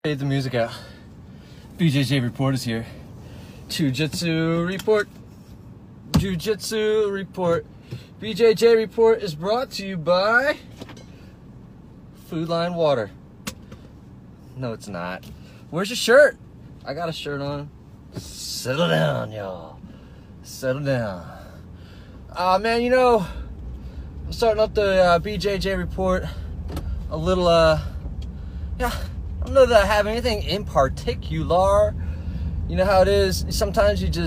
Fade the music out. BJJ Report is here. Jiu-Jitsu Report. Jiu-Jitsu Report. BJJ Report is brought to you by Food Line Water. No, it's not. Where's your shirt? I got a shirt on. Settle down, y'all. Settle down. Man, you know, I'm starting up the BJJ Report a little, yeah, I don't know that I have anything in particular. You know how it is. Sometimes you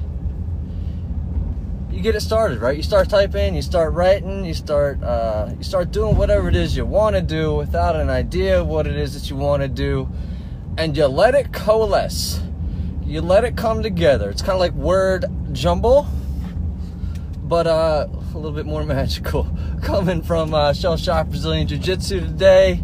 get it started, right? You start typing, you start writing, you start doing whatever it is you want to do without an idea of what it is that you want to do, and you let it coalesce. You let it come together. It's kind of like word jumble, but a little bit more magical. Coming from Shell Shock Brazilian Jiu-Jitsu today.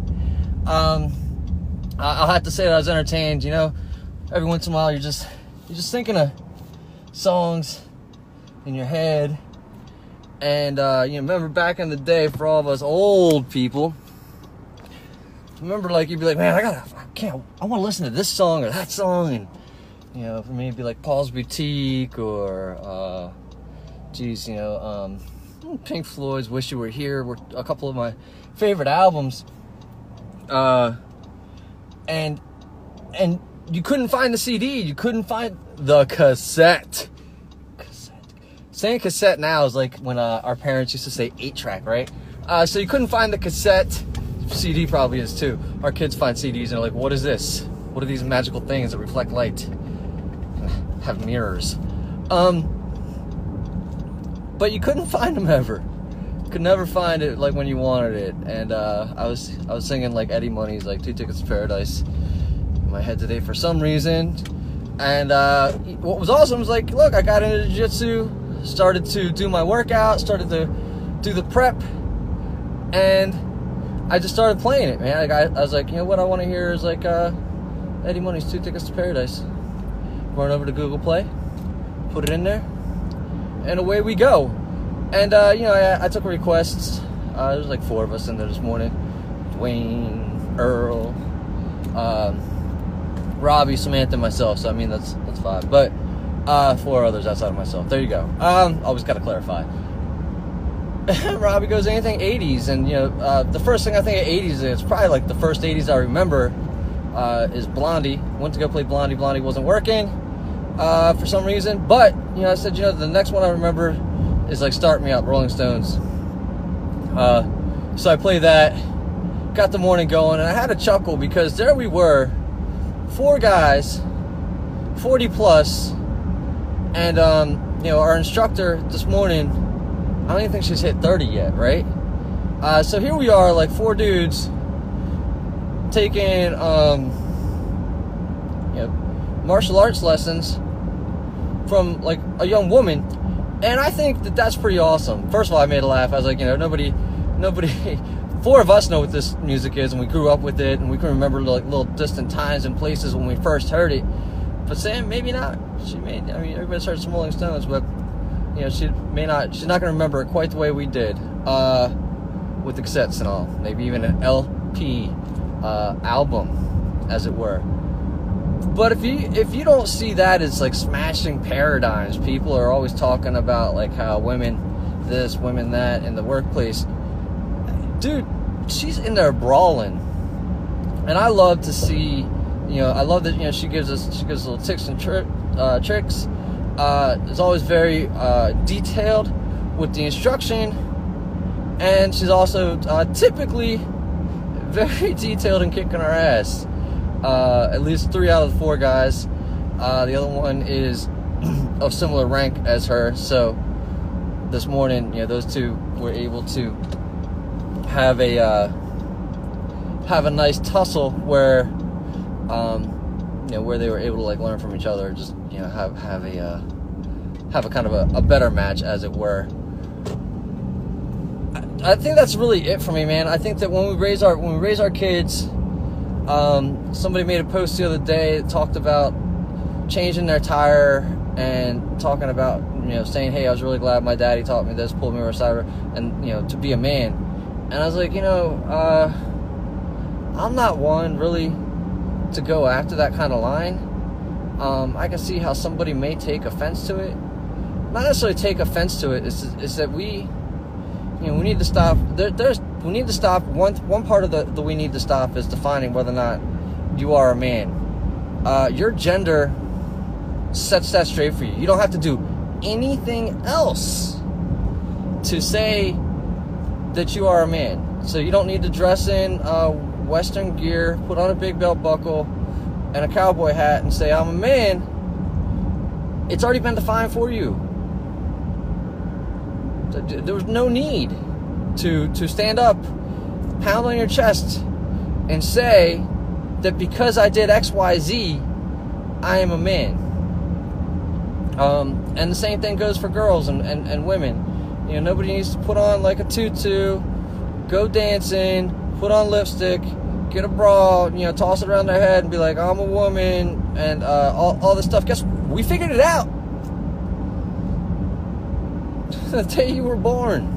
I'll have to say that I was entertained. You know, every once in a while you're just thinking of songs in your head, and you remember back in the day, for all of us old people, remember, like, you'd be like, man, I want to listen to this song or that song, and you know, for me it'd be like Paul's Boutique or Pink Floyd's Wish You Were Here were a couple of my favorite albums, and you couldn't find the CD, you couldn't find the cassette. Saying cassette now is like when our parents used to say 8-track, right? So you couldn't find the cassette. CD probably is too. Our kids find CDs and they're like, what is this? What are these magical things that reflect light and have mirrors? But you couldn't find them ever. Could never find it like when you wanted it. And I was singing like Eddie Money's like 2 Tickets to Paradise in my head today for some reason. And what was awesome was, like, look, I got into jiu-jitsu, started to do my workout, started to do the prep, and I just started playing it, man. Like, I was like, you know what I want to hear is like Eddie Money's 2 Tickets to Paradise. Run over to Google Play, put it in there, and away we go. And you know, I took requests. There was like 4 of us in there this morning: Dwayne, Earl, Robbie, Samantha, and myself. So I mean, that's 5, but 4 others outside of myself. There you go. Always got to clarify. Robbie goes, anything 80s, and you know, the first thing I think of 80s, it's probably like the first 80s I remember, is Blondie. Went to go play Blondie. Blondie wasn't working for some reason, but you know, I said, you know, the next one I remember is like Start Me Up, Rolling Stones. So I played that, got the morning going, and I had a chuckle because there we were, 4 guys, 40 plus, and you know, our instructor this morning, I don't even think she's hit 30 yet, right? So here we are, like 4 dudes taking you know, martial arts lessons from like a young woman, and I think that that's pretty awesome. First of all, I made a laugh. I was like, you know, nobody 4 of us know what this music is, and we grew up with it, and we can remember like little distant times and places when we first heard it. But Sam, maybe not. She may. I mean, everybody's heard some Rolling Stones, but you know, she may not. She's not going to remember it quite the way we did, with the cassettes and all. Maybe even an LP album, as it were. But if you don't see that as like smashing paradigms, people are always talking about like how women this, women that in the workplace. Dude, she's in there brawling, and I love to see. You know, I love that, you know, she gives little tips and tricks. It's always very detailed with the instruction, and she's also typically very detailed in kicking our ass. At least 3 out of the 4 guys. The other one is of similar rank as her. So this morning, you know, those 2 were able to have a nice tussle where, you know, where they were able to like learn from each other, just, you know, have a kind of a better match, as it were. I think that's really it for me, man. I think that when we raise our kids, somebody made a post the other day that talked about changing their tire and talking about, you know, saying, hey, I was really glad my daddy taught me this, pulled me over a side, and, you know, to be a man. And I was like, you know, I'm not one really to go after that kind of line, I can see how somebody may take offense to it. Not necessarily take offense to it. Is that we need to stop. We need to stop. One part of the we need to stop is defining whether or not you are a man. Your gender sets that straight for you. You don't have to do anything else to say that you are a man. So you don't need to dress in Western gear, put on a big belt buckle and a cowboy hat and say I'm a man. It's already been defined for you. There was no need to stand up, pound on your chest, and say that because I did X, Y, Z, I am a man. And the same thing goes for girls and women. Nobody needs to put on like a tutu, go dancing, put on lipstick, get a bra, toss it around their head and be like, I'm a woman, and all this stuff. Guess what? We figured it out. The day you were born.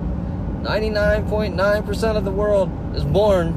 99.9% of the world is born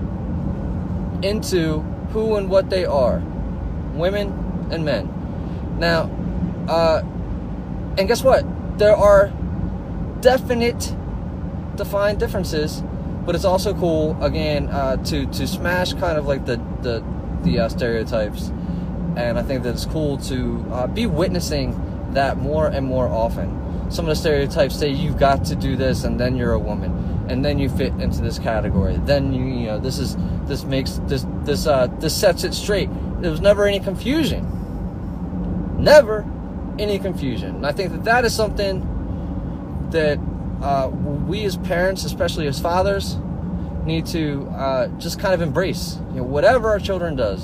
into who and what they are. Women and men. Now, and guess what? There are definite defined differences, but it's also cool, again, to smash kind of like the stereotypes. And I think that it's cool to be witnessing that more and more often. Some of the stereotypes say you've got to do this, and then you're a woman, and then you fit into this category. Then this sets it straight. There was never any confusion. Never any confusion. And I think that is something that we as parents, especially as fathers, need to just kind of embrace. Whatever our children do.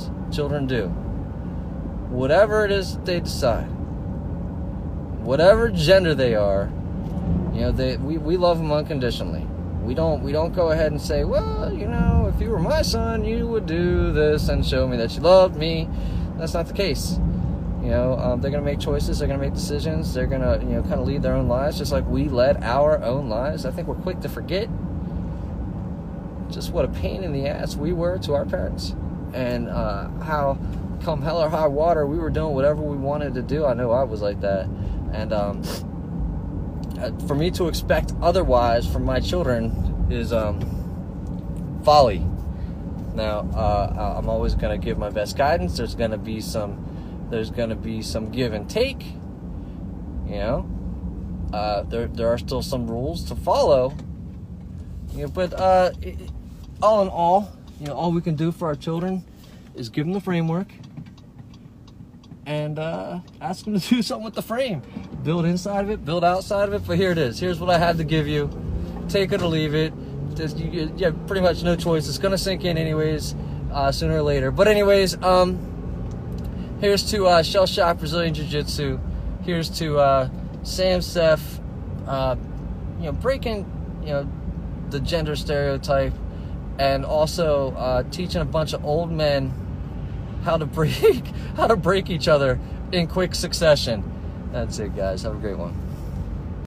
Whatever it is they decide. Whatever gender they are, we love them unconditionally. We don't go ahead and say, well, if you were my son, you would do this and show me that you loved me. That's not the case. They're gonna make choices. They're gonna make decisions. They're gonna kind of lead their own lives, just like we led our own lives. I think we're quick to forget just what a pain in the ass we were to our parents, and how come hell or high water we were doing whatever we wanted to do. I know I was like that. And for me to expect otherwise from my children is folly. Now, I'm always going to give my best guidance. There's going to be some give and take. There are still some rules to follow. But all in all, all we can do for our children is give them the framework and ask them to do something with the frame. Build inside of it, build outside of it, but here it is. Here's what I had to give you. Take it or leave it. You have pretty much no choice. It's going to sink in anyways, sooner or later. But anyways, here's to Shell Shock Brazilian Jiu-Jitsu. Here's to Sam Seth, breaking, the gender stereotype, and also teaching a bunch of old men how to break each other in quick succession. That's it, guys. Have a great one.